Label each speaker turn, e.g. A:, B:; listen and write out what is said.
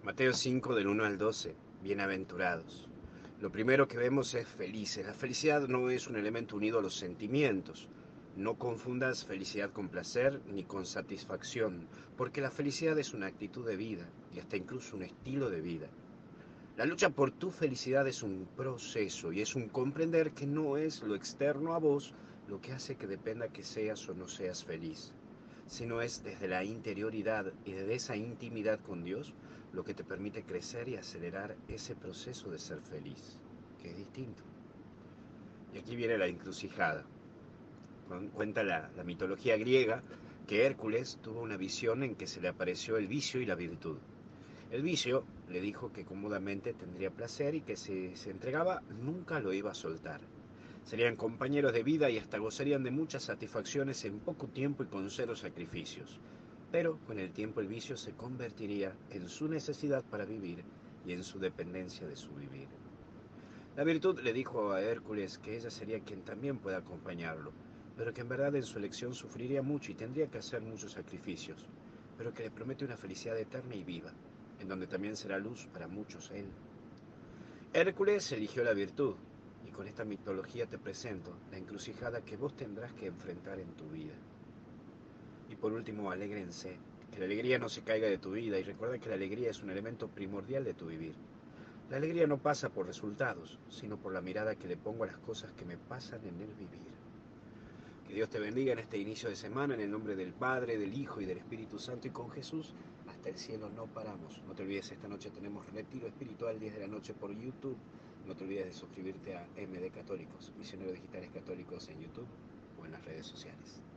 A: Mateo 5 del 1 al 12. Bienaventurados. Lo primero que vemos es felices. La felicidad no es un elemento unido a los sentimientos. No confundas felicidad con placer ni con satisfacción, porque la felicidad es una actitud de vida y hasta incluso un estilo de vida. La lucha por tu felicidad es un proceso y es un comprender que no es lo externo a vos lo que hace que dependa que seas o no seas feliz, sino es desde la interioridad y desde esa intimidad con Dios lo que te permite crecer y acelerar ese proceso de ser feliz, que es distinto. Y aquí viene la encrucijada. Cuenta la mitología griega que Hércules tuvo una visión en que se le apareció el vicio y la virtud. El vicio le dijo que cómodamente tendría placer y que si se entregaba nunca lo iba a soltar. Serían compañeros de vida y hasta gozarían de muchas satisfacciones en poco tiempo y con cero sacrificios. Pero con el tiempo el vicio se convertiría en su necesidad para vivir y en su dependencia de su vivir. La virtud le dijo a Hércules que ella sería quien también pueda acompañarlo, pero que en verdad en su elección sufriría mucho y tendría que hacer muchos sacrificios, pero que le promete una felicidad eterna y viva, en donde también será luz para muchos él. Hércules eligió la virtud, y con esta mitología te presento la encrucijada que vos tendrás que enfrentar en tu vida. Y por último, alégrense, que la alegría no se caiga de tu vida y recuerda que la alegría es un elemento primordial de tu vivir. La alegría no pasa por resultados, sino por la mirada que le pongo a las cosas que me pasan en el vivir. Que Dios te bendiga en este inicio de semana, en el nombre del Padre, del Hijo y del Espíritu Santo, y con Jesús hasta el cielo no paramos. No te olvides, esta noche tenemos retiro espiritual 10 de la noche por YouTube. No te olvides de suscribirte a MD Católicos, Misioneros Digitales Católicos en YouTube o en las redes sociales.